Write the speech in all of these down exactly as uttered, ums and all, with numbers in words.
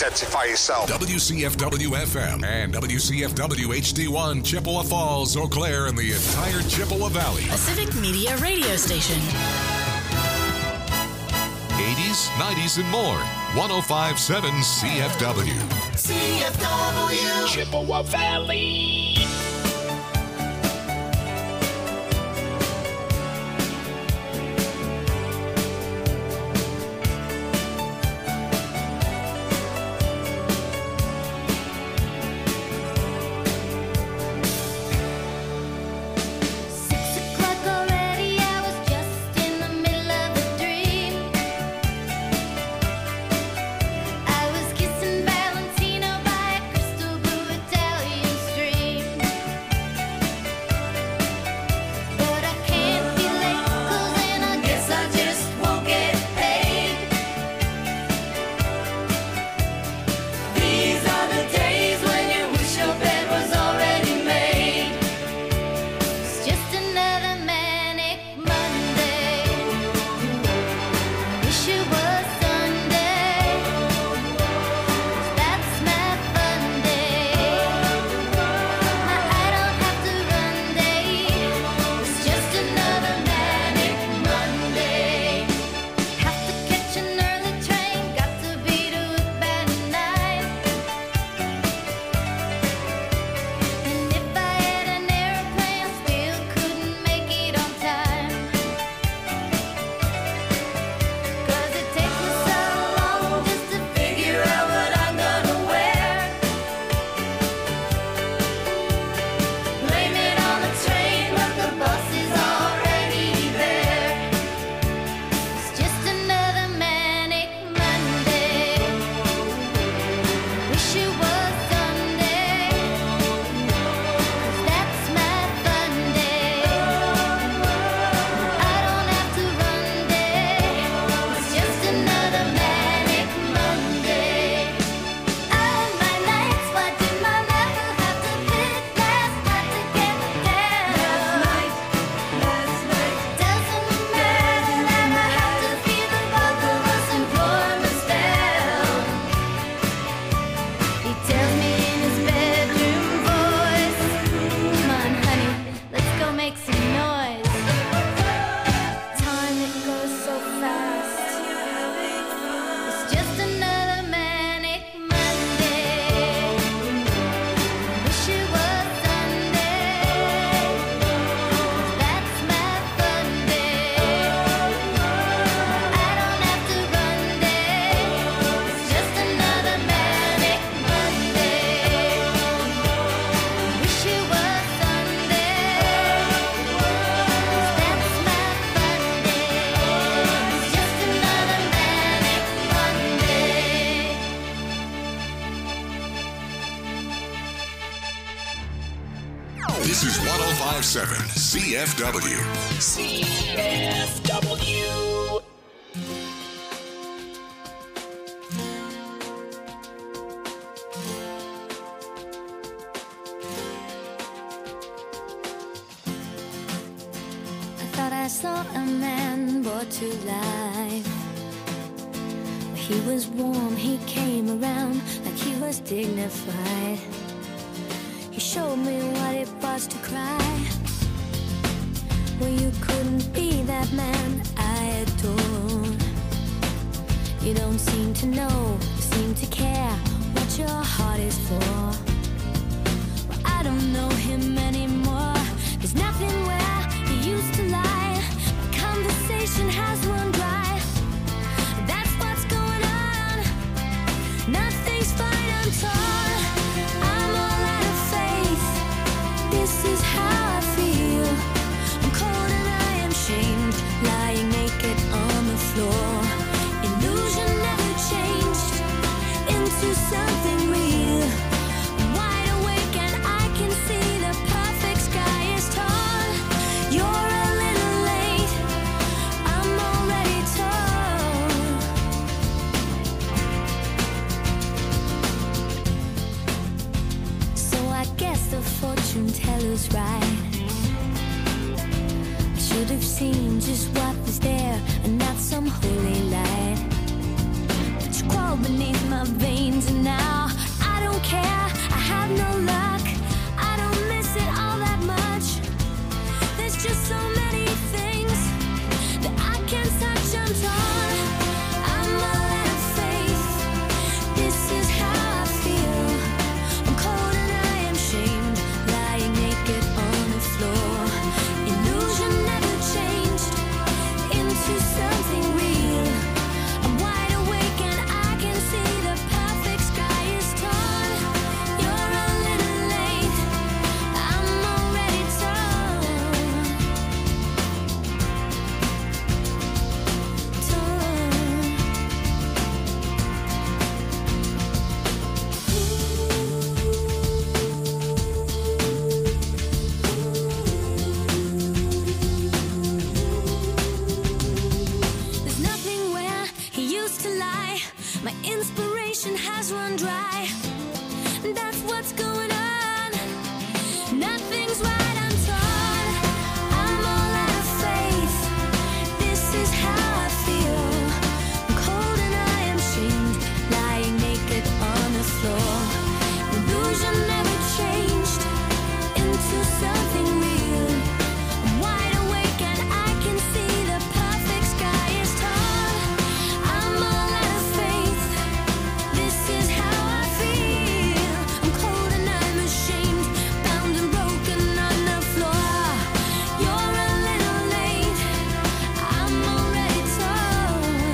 Identify yourself. W C F W F M and W C F W H D one, Chippewa Falls, Eau Claire, and the entire Chippewa Valley. A Civic Media radio station. eighties, nineties, and more. one oh five point seven C F W. C F W. Chippewa Valley. This is one oh five point seven C F W. C F W. I saw a man brought to life. He was warm, he came around like he was dignified. He showed me what it was to cry. Well, you couldn't be that man I adored. You don't seem to know, seem to care what your heart is for. Well, I don't know him anymore. There's nothing where he used to lie. Conversation has run dry. That's what's going on. Nothing's fine, I'm torn. I'm all out of faith. This is how I feel. I'm cold and I am shamed, lying naked on the floor. Illusion never changed into something real. I'm wide awake and I can see the perfect sky is torn. You're a little late. I'm already torn. So I guess the fortune teller's right. I should have seen just what was there and not some holy light. But you crawl beneath my veins, and now I don't care. I have no luck. I don't miss it all that much. There's just so many things that I can't touch. I'm torn. I'm all out of faith. This is how I feel. I'm cold and I am shamed, lying naked on the floor. Illusion never changed into something real. I'm wide awake and I can see the perfect sky is torn. You're a little late. I'm already torn. There's nothing where he used to lie. My inspiration has run dry. That's what's going on. Nothing's right, I'm torn. I'm all out of faith. This is how I feel. I'm cold and I am shamed, lying naked on the floor. Illusion never changed into something real. I'm wide awake and I can see the perfect sky is torn. I'm all out of faith. This is how I feel. I'm cold and I'm ashamed, bound and broken on the floor. You're a little late. I'm already torn.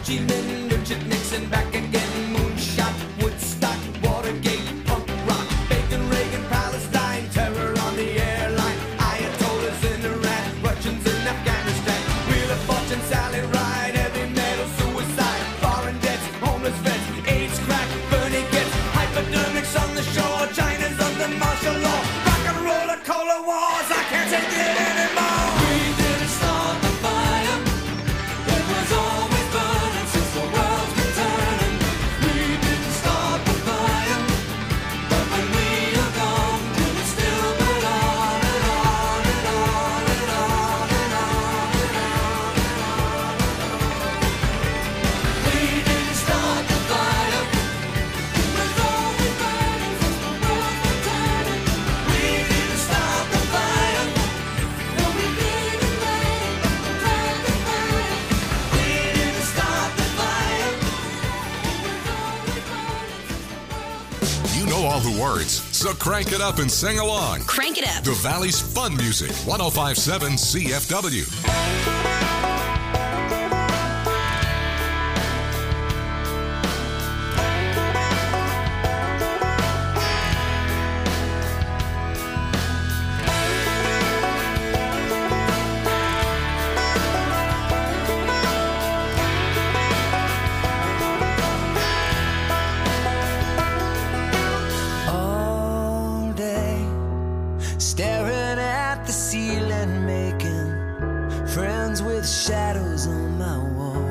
Chi Minh, Richard Nixon, back again, moonshot, Woodstock, Watergate, punk rock, Bacon, Reagan, Palestine, terror on the airline, Ayatollahs in Iran, Russians in Afghanistan, Wheel of Fortune, Sally Ride, heavy metal, suicide, foreign debts, homeless vets, AIDS, crack, burning gets, hypodermics on the shore, China's under martial law, rock and roll, a cola wars, I can't take it anymore. We didn't start the fire, it was always burning since the world's been turning. We didn't start the fire, but when we are gone, will it still burn on and on and on and on and on and on and on. We didn't start the fire, it was always burning since the world's been turning. We didn't start the fire, no we didn't light the fire. We didn't start the fire, it was always burning since the world's You know all the words, so crank it up and sing along. Crank it up. The Valley's fun music, one oh five point seven C F W. all day, staring at the ceiling, making friends with shadows on my wall.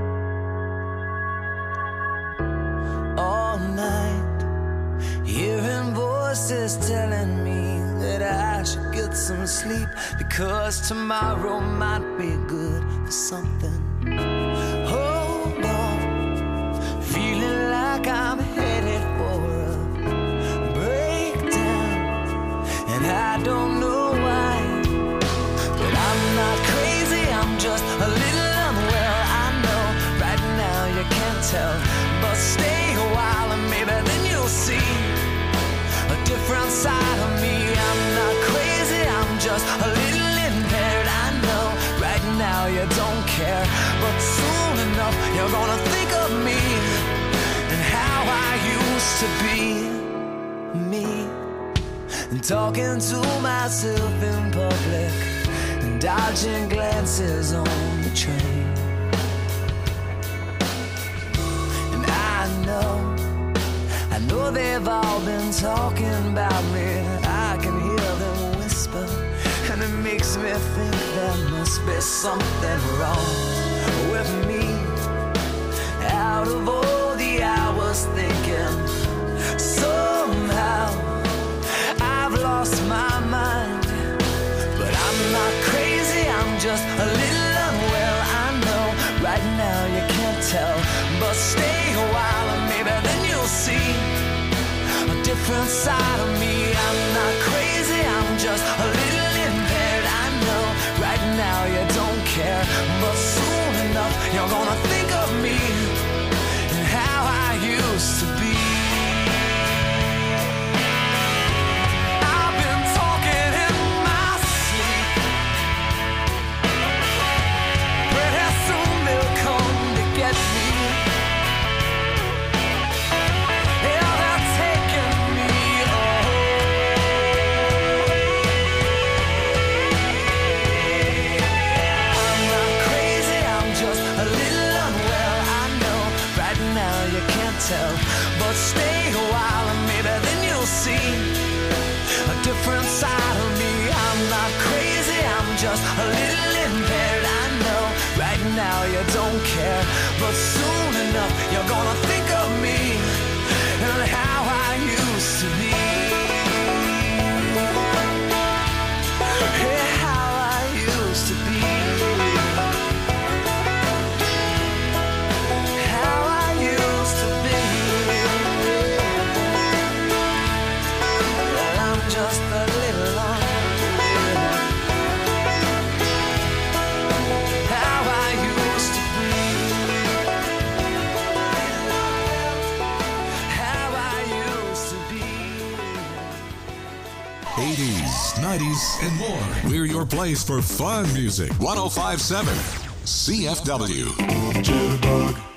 All night, hearing voices telling me that I should get some sleep, because tomorrow might be good for something. Hold on, feeling like I'm headed for a breakdown, and I don't know why, but I'm not crazy, I'm just a little unwell. I know right now you can't tell, but stay a while and maybe then you'll see a different side of me. I'm not crazy, I'm just a little impaired. I know right now you don't care, but soon enough you're gonna think of me and how I used to be me, and talking to myself in public and dodging glances on the train. And I know, I know they've all been talking about me. I can hear them whisper, and it makes me think there must be something wrong with me. Out of all the hours thinking, somehow I've lost my mind. But I'm not crazy, I'm just a little unwell. I know right now you can't tell, but stay a while and maybe then you'll see a different side of me. I'm not crazy, I'm just a little impaired. I know right now you don't care, but soon enough you're gonna think of me and how I used to be. I've been talking in my sleep, pretty soon they'll come to get me. Yeah, they're taking me away. I'm not crazy, I'm just a little unwell. I know right now you can't tell, but stay a while and maybe then you'll see a different side of me. I'm not crazy, I'm just a little impaired. I know right now you don't care, but soon enough you're gonna think of me and how I used to be. Yeah, how I used to be. How I used to be. Well, I'm just a little unreal. How I used to be. How I used to be. eighties, nineties, and more. We're your place for fun music. one oh five point seven C F W. Jitterbug.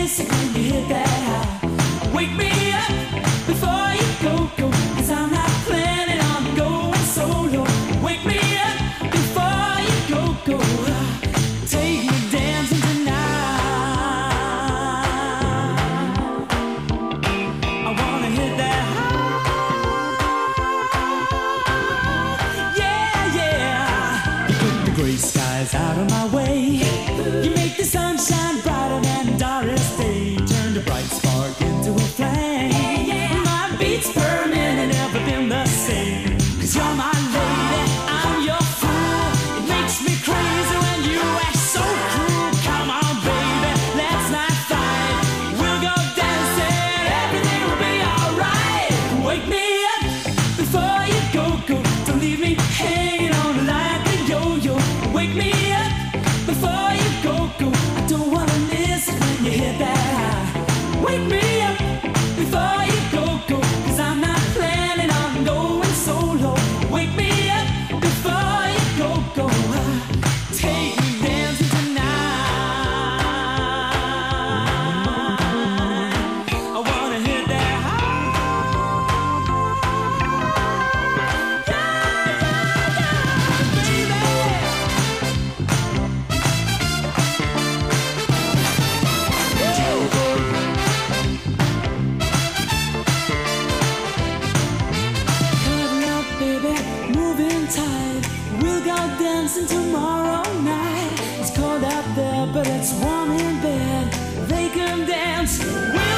miss it when you hit that high. Wake me up before you go, go, 'cause I'm not planning on going solo. Wake me up before you go, go. Take me dancing tonight. I wanna hit that high. Yeah, yeah. You put the gray skies out of my way. You make the sunshine brighter than Doris Day. Turn the bright spark into a flame. My beats burning and never been the same. 'Cause you're my lady, I'm your fool. It makes me crazy when you act so cruel. Come on, baby, let's not fight. We'll go dancing, everything will be alright. Wake me up before you go, go. Don't leave me hanging on like a yo-yo. Wake me up before you go, go. I don't wanna miss it when you hit that high. Wake me up before you go, go. 'Cause I'm not planning on going solo. Wake me up before you go, go. Take me dancing tonight. I wanna hit that high. Yeah, yeah, yeah, baby. Cuddle up, baby, moving tight. We'll go dancing tomorrow night. It's cold out there, but it's warm in bed. They can dance with